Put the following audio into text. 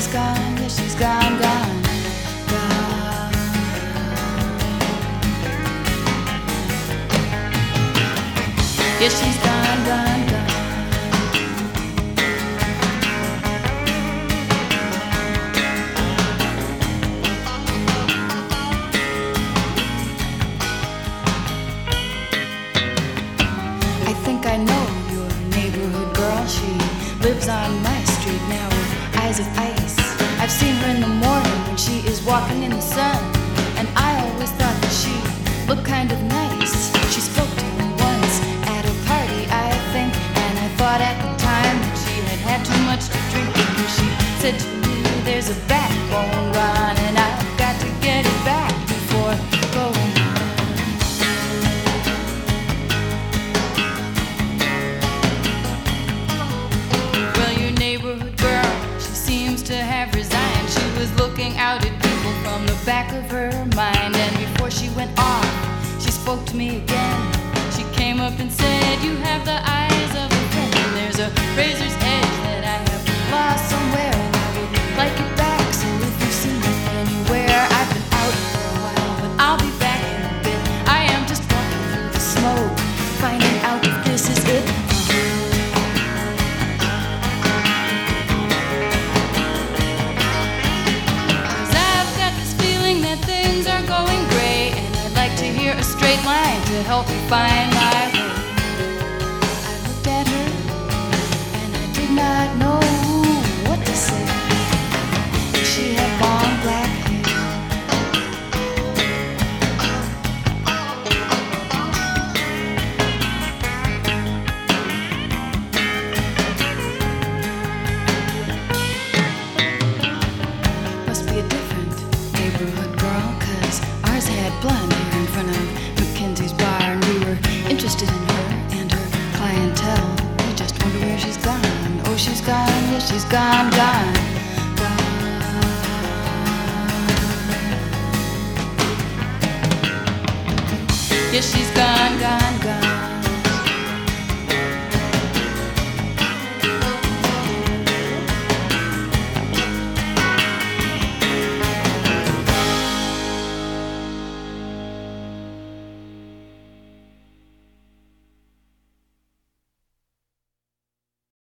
she's gone, yeah, she's gone, gone, gone. Yeah, she's gone, gone, gone. I think I know your neighborhood girl. She lives on my street now with eyes of ice. I've seen her in the morning when she is walking in the sun, and I always thought that she looked kind of nice. She spoke to me once at a party, I think, and I thought at the time that she had had too much to drink, because she said to me, there's a backbone gone, and I've got to get it back before going on. To have resigned, she was looking out at people from the back of her mind, and before she went off, she spoke to me again. She came up and said, you have the eyes of a friend, and there's a razor's edge that I have lost somewhere, and I would like it back. So if you see me anywhere, I've been out for a while, but I'll be back in a bit. I am just walking through the smoke, finding out if this is it. A straight line to help me find my way. I looked at her and I did not know what to say. She had long black hair. Must be a different neighborhood girl, 'cause ours had blonde hair in front of Mackenzie's bar, and we were interested in her and her clientele. We just wonder where she's gone. Oh, she's gone, yeah, she's gone, gone, gone. Yeah, she's gone, gone, gone.